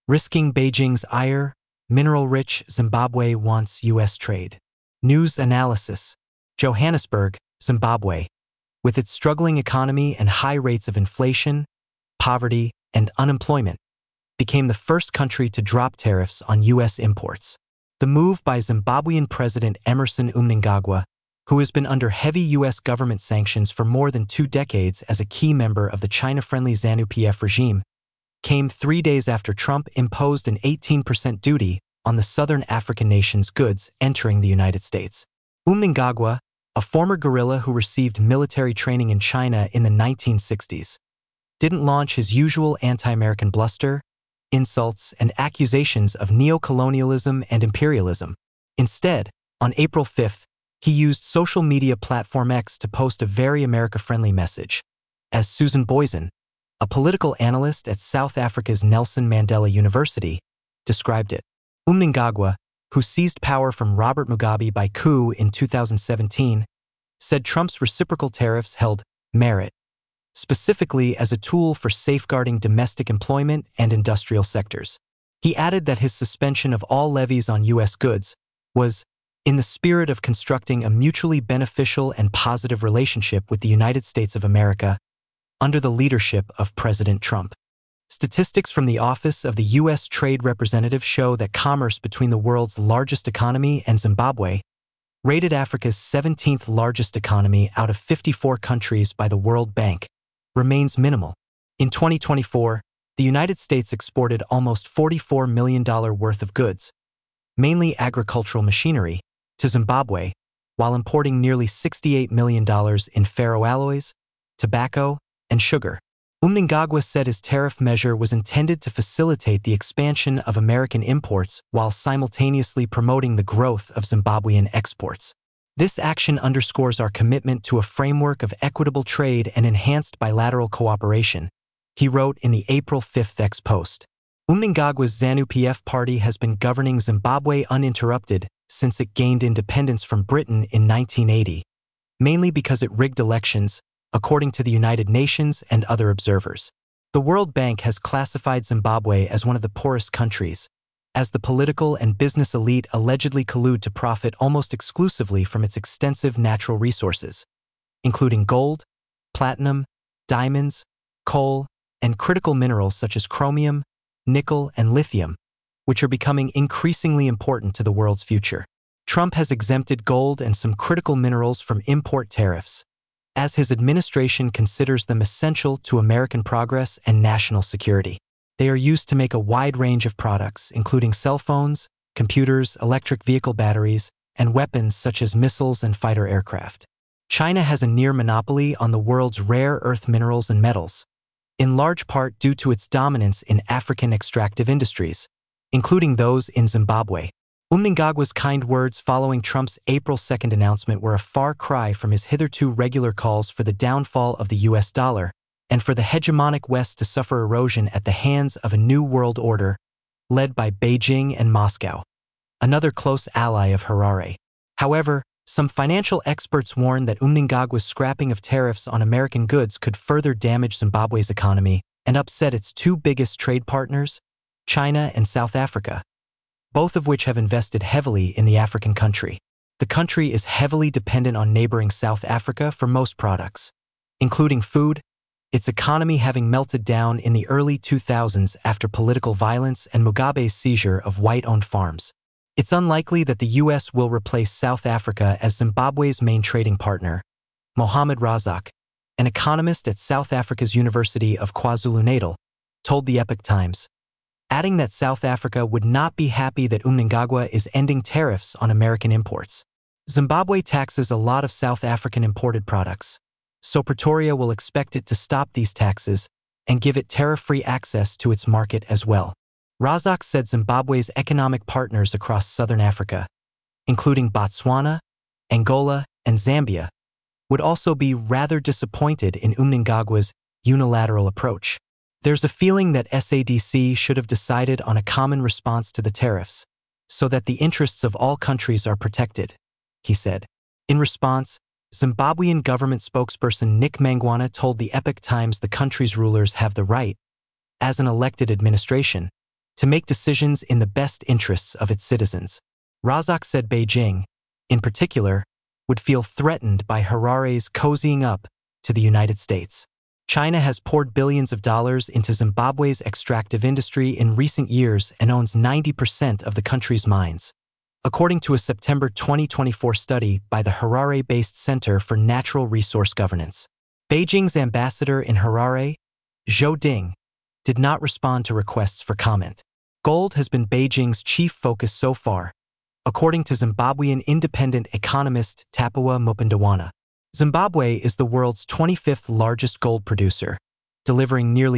Risking Beijing's ire, mineral-rich Zimbabwe wants U.S. trade. News analysis. Johannesburg, Zimbabwe. With its struggling economy and high rates of inflation, poverty, and unemployment, became the first country to drop tariffs on U.S. imports. The move by Zimbabwean President Emmerson Mnangagwa, who has been under heavy U.S. government sanctions for more than 2 decades as a key member of the China-friendly ZANU-PF regime, came 3 days after Trump imposed an 18% duty on the southern African nation's goods entering the United States. Mnangagwa, a former guerrilla who received military training in China in the 1960s, didn't launch his usual anti-American bluster, insults, and accusations of neocolonialism and imperialism. Instead, on April 5th, he used social media platform X to post a very America-friendly message. As Susan Boysen, a political analyst at South Africa's Nelson Mandela University, described it. Mnangagwa, who seized power from Robert Mugabe by coup in 2017, said Trump's reciprocal tariffs held merit, specifically as a tool for safeguarding domestic employment and industrial sectors. He added that his suspension of all levies on U.S. goods was in the spirit of constructing a mutually beneficial and positive relationship with the United States of America under the leadership of President Trump. Statistics from the Office of the U.S. Trade Representative show that commerce between the world's largest economy and Zimbabwe, rated Africa's 17th largest economy out of 54 countries by the World Bank, remains minimal. In 2024, the United States exported almost $44 million worth of goods, mainly agricultural machinery, to Zimbabwe, while importing nearly $68 million in ferroalloys, tobacco, and sugar. Mnangagwa said his tariff measure was intended to facilitate the expansion of American imports while simultaneously promoting the growth of Zimbabwean exports. This action underscores our commitment to a framework of equitable trade and enhanced bilateral cooperation, he wrote in the April 5th X post. Mnangagwa's ZANU-PF party has been governing Zimbabwe uninterrupted since it gained independence from Britain in 1980, mainly because it rigged elections, according to the United Nations and other observers. The World Bank has classified Zimbabwe as one of the poorest countries, as the political and business elite allegedly collude to profit almost exclusively from its extensive natural resources, including gold, platinum, diamonds, coal, and critical minerals such as chromium, nickel, and lithium, which are becoming increasingly important to the world's future. Trump has exempted gold and some critical minerals from import tariffs, as his administration considers them essential to American progress and national security. They are used to make a wide range of products, including cell phones, computers, electric vehicle batteries, and weapons such as missiles and fighter aircraft. China has a near monopoly on the world's rare earth minerals and metals, in large part due to its dominance in African extractive industries, including those in Zimbabwe. Mnangagwa's kind words following Trump's April 2nd announcement were a far cry from his hitherto regular calls for the downfall of the U.S. dollar and for the hegemonic West to suffer erosion at the hands of a new world order led by Beijing and Moscow, another close ally of Harare. However, some financial experts warn that Mnangagwa's scrapping of tariffs on American goods could further damage Zimbabwe's economy and upset its 2 biggest trade partners, China and South Africa, both of which have invested heavily in the African country. The country is heavily dependent on neighboring South Africa for most products, including food, its economy having melted down in the early 2000s after political violence and Mugabe's seizure of white-owned farms. It's unlikely that the U.S. will replace South Africa as Zimbabwe's main trading partner. Mohamed Razak, an economist at South Africa's University of KwaZulu-Natal, told the Epoch Times, adding that South Africa would not be happy that Mnangagwa is ending tariffs on American imports. Zimbabwe taxes a lot of South African imported products, so Pretoria will expect it to stop these taxes and give it tariff-free access to its market as well. Razak said Zimbabwe's economic partners across southern Africa, including Botswana, Angola, and Zambia, would also be rather disappointed in Mnangagwa's unilateral approach. There's a feeling that SADC should have decided on a common response to the tariffs, so that the interests of all countries are protected, he said. In response, Zimbabwean government spokesperson Nick Mangwana told the Epoch Times the country's rulers have the right, as an elected administration, to make decisions in the best interests of its citizens. Razak said Beijing, in particular, would feel threatened by Harare's cozying up to the United States. China has poured billions of dollars into Zimbabwe's extractive industry in recent years and owns 90% of the country's mines, according to a September 2024 study by the Harare-based Center for Natural Resource Governance. Beijing's ambassador in Harare, Zhou Ding, did not respond to requests for comment. Gold has been Beijing's chief focus so far, according to Zimbabwean independent economist Tapuwa Mupundawana. Zimbabwe is the world's 25th largest gold producer, delivering nearly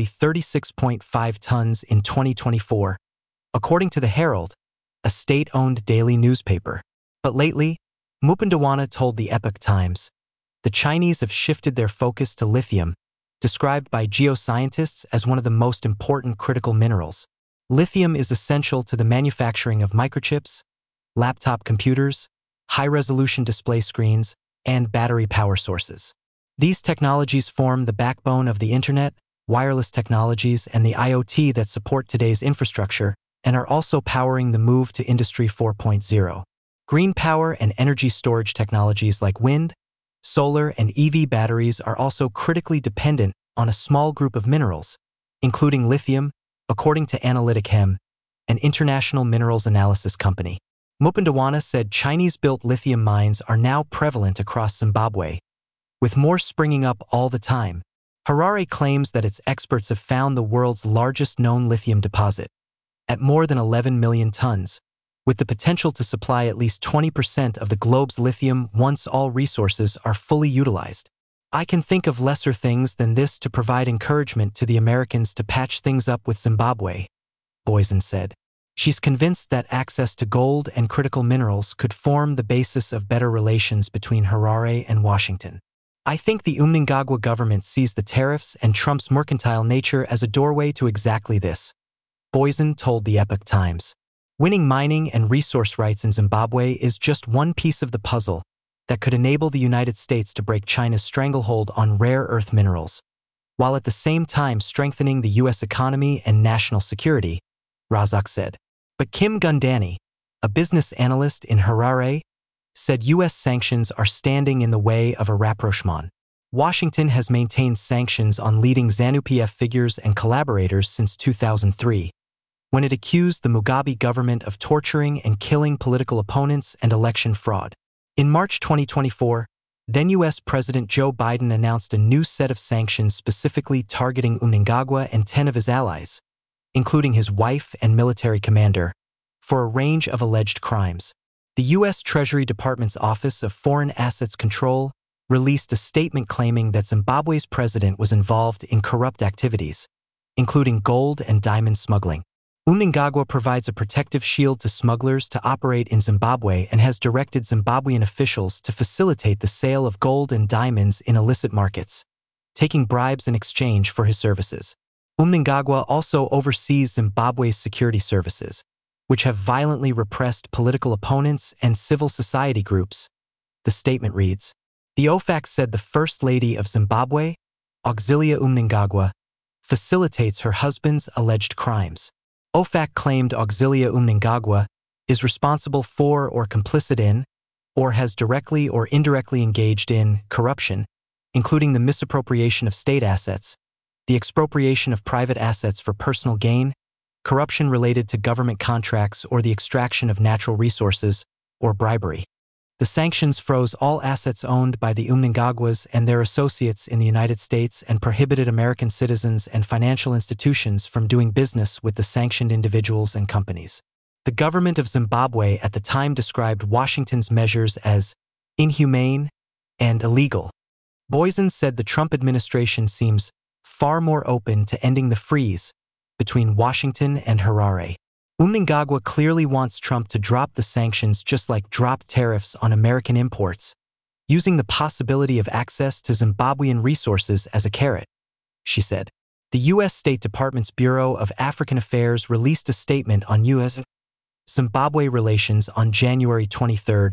36.5 tons in 2024, according to the Herald, a state-owned daily newspaper. But lately, Mupundawana told the Epoch Times, the Chinese have shifted their focus to lithium, described by geoscientists as one of the most important critical minerals. Lithium is essential to the manufacturing of microchips, laptop computers, high-resolution display screens, and battery power sources. These technologies form the backbone of the internet, wireless technologies, and the IoT that support today's infrastructure and are also powering the move to Industry 4.0. Green power and energy storage technologies like wind, solar, and EV batteries are also critically dependent on a small group of minerals, including lithium, according to Analytic Chem, an international minerals analysis company. Mupundawana said Chinese-built lithium mines are now prevalent across Zimbabwe, with more springing up all the time. Harare claims that its experts have found the world's largest known lithium deposit, at more than 11 million tons, with the potential to supply at least 20% of the globe's lithium once all resources are fully utilized. I can think of lesser things than this to provide encouragement to the Americans to patch things up with Zimbabwe, Boysen said. She's convinced that access to gold and critical minerals could form the basis of better relations between Harare and Washington. I think the Mnangagwa government sees the tariffs and Trump's mercantile nature as a doorway to exactly this, Boysen told the Epoch Times. Winning mining and resource rights in Zimbabwe is just one piece of the puzzle that could enable the United States to break China's stranglehold on rare earth minerals, while at the same time strengthening the U.S. economy and national security, Razak said. But Kim Gundani, a business analyst in Harare, said U.S. sanctions are standing in the way of a rapprochement. Washington has maintained sanctions on leading ZANU-PF figures and collaborators since 2003, when it accused the Mugabe government of torturing and killing political opponents and election fraud. In March 2024, then U.S. President Joe Biden announced a new set of sanctions specifically targeting Mnangagwa and 10 of his allies, including his wife and military commander, for a range of alleged crimes. The U.S. Treasury Department's Office of Foreign Assets Control released a statement claiming that Zimbabwe's president was involved in corrupt activities, including gold and diamond smuggling. Mnangagwa provides a protective shield to smugglers to operate in Zimbabwe and has directed Zimbabwean officials to facilitate the sale of gold and diamonds in illicit markets, taking bribes in exchange for his services. Mnangagwa also oversees Zimbabwe's security services, which have violently repressed political opponents and civil society groups. The statement reads, the OFAC said the First Lady of Zimbabwe, Auxilia Mnangagwa, facilitates her husband's alleged crimes. OFAC claimed Auxilia Mnangagwa is responsible for or complicit in, or has directly or indirectly engaged in, corruption, including the misappropriation of state assets, the expropriation of private assets for personal gain, corruption related to government contracts or the extraction of natural resources, or bribery. The sanctions froze all assets owned by the Mnangagwas and their associates in the United States and prohibited American citizens and financial institutions from doing business with the sanctioned individuals and companies. The government of Zimbabwe at the time described Washington's measures as inhumane and illegal. Boysen said the Trump administration seems far more open to ending the freeze between Washington and Harare. Mnangagwa clearly wants Trump to drop the sanctions just like drop tariffs on American imports, using the possibility of access to Zimbabwean resources as a carrot, she said. The U.S. State Department's Bureau of African Affairs released a statement on U.S.-Zimbabwe relations on January 23,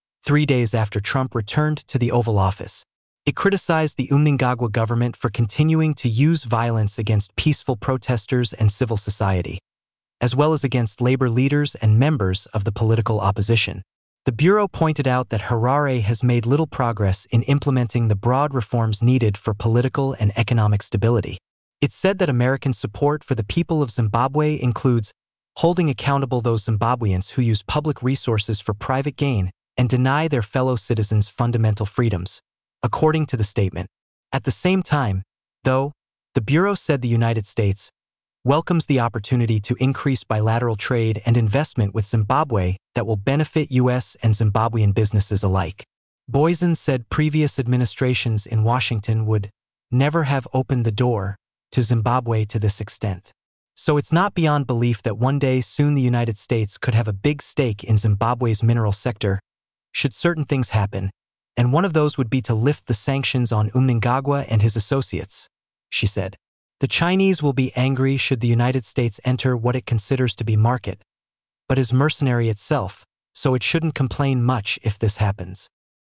3 days after Trump returned to the Oval Office. It criticized the Mnangagwa government for continuing to use violence against peaceful protesters and civil society, as well as against labor leaders and members of the political opposition. The Bureau pointed out that Harare has made little progress in implementing the broad reforms needed for political and economic stability. It said that American support for the people of Zimbabwe includes holding accountable those Zimbabweans who use public resources for private gain and deny their fellow citizens fundamental freedoms, according to the statement. At the same time, though, the Bureau said the United States welcomes the opportunity to increase bilateral trade and investment with Zimbabwe that will benefit U.S. and Zimbabwean businesses alike. Boysen said previous administrations in Washington would never have opened the door to Zimbabwe to this extent. So it's not beyond belief that one day soon the United States could have a big stake in Zimbabwe's mineral sector, should certain things happen, and one of those would be to lift the sanctions on Mnangagwa and his associates, she said. The Chinese will be angry should the United States enter what it considers to be market, but is mercenary itself, so it shouldn't complain much if this happens.